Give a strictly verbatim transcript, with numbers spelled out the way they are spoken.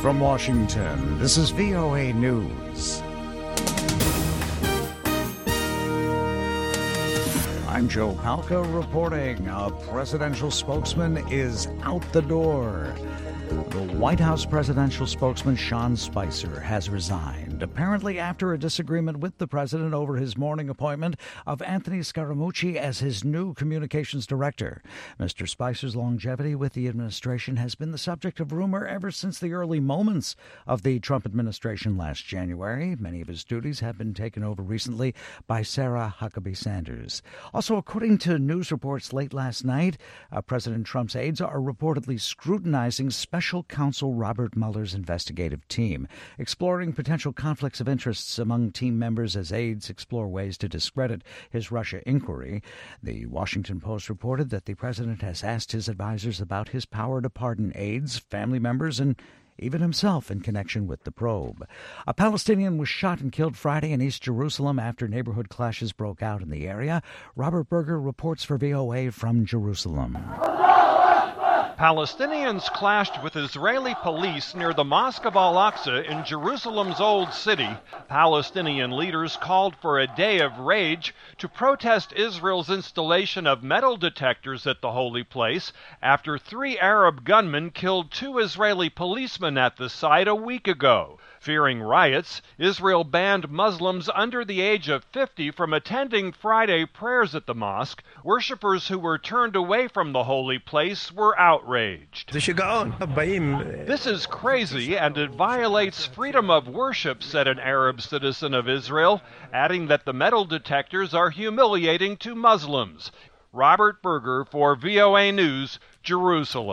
From Washington, this is V O A News. I'm Joe Palca reporting. A presidential spokesman is out the door. The White House presidential spokesman Sean Spicer has resigned, apparently after a disagreement with the president over his morning appointment of Anthony Scaramucci as his new communications director. Mister Spicer's longevity with the administration has been the subject of rumor ever since the early moments of the Trump administration last January. Many of his duties have been taken over recently by Sarah Huckabee Sanders. Also, according to news reports late last night, uh, President Trump's aides are reportedly scrutinizing Special Counsel Robert Mueller's investigative team, exploring potential conflicts of interests among team members as aides explore ways to discredit his Russia inquiry. The Washington Post reported that the president has asked his advisors about his power to pardon aides, family members, and even himself in connection with the probe. A Palestinian was shot and killed Friday in East Jerusalem after neighborhood clashes broke out in the area. Robert Berger reports for V O A from Jerusalem. Palestinians clashed with Israeli police near the Mosque of Al-Aqsa in Jerusalem's Old City. Palestinian leaders called for a day of rage to protest Israel's installation of metal detectors at the holy place after three Arab gunmen killed two Israeli policemen at the site a week ago. Fearing riots, Israel banned Muslims under the age of fifty from attending Friday prayers at the mosque. Worshippers who were turned away from the holy place were outraged. This is crazy and it violates freedom of worship, said an Arab citizen of Israel, adding that the metal detectors are humiliating to Muslims. Robert Berger for V O A News, Jerusalem.